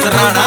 गुजराना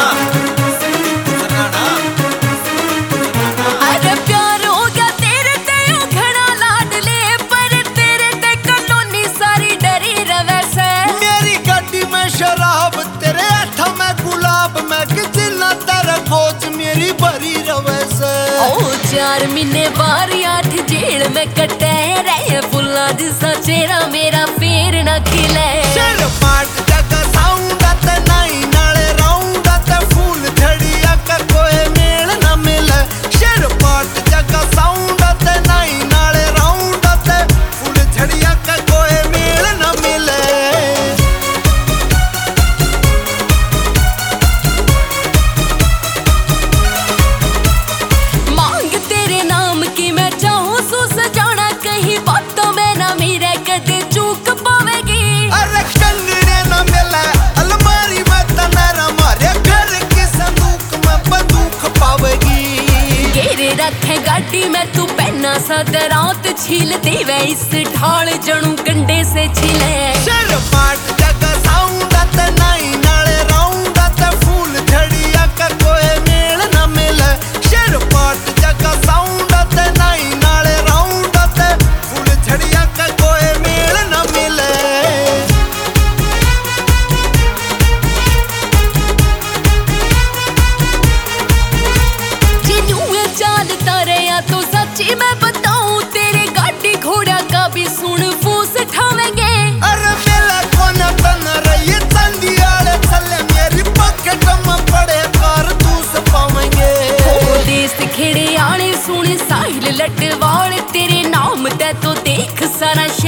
अरे प्यार हो गया तेरे ते घड़ा लाडले पर तेरे ते कलोनी सारी डरी रवे से मेरी गाड़ी में शराब तेरे हाथ में गुलाब में कितना तेरा कोच मेरी भरी रवे से ओ 4 महीने बार 8 जेल में कटे रहे फुल्ला दिसा चेहरा मेरा फेर ना खिले सिर पाट जगा साउंड ते नहीं नाले राउंड ते फूल झड़िया का कोई मेल ना मिले सिर पाट जगा साउंड ते नहीं नाले राउंड ते फूल झड़िया का कोई मेल ना मिले मांग तेरे नाम की मैं चाहूं सो सजाना कहीं बातों में ना मेरे कदे चूक पावेगी अरे कंगने ना मिले अलमारी में तनारा मारे घर के संदूक में बंदूक पावेगी घेरे रखे गाड़ी में तू पहना सा दरात छील देवे इस ढाल जणू गंडे से छिले सिर पाट जगा साउंड ते नहीं नाले राउंड ते फूल झड़िया का कोई मेल ना मिले सिर पाट जगा साउंड ते नहीं नाले राउंड ते फूल झड़िया का कोई मेल ना मिले जिन्होंने चालता रहा तो सच्ची मैं बताऊं तेरे गाड़ी घोड़ा का भी सुन फूस ठावेंगे अरे मेला कोना तन रही चांदी वाले थल्ले मेरी पॉकेट में पड़े कारतूस पावेंगे ओ देश खेड़े आले सुन साहिल लटवाल तेरे नाम ते तो देख सारा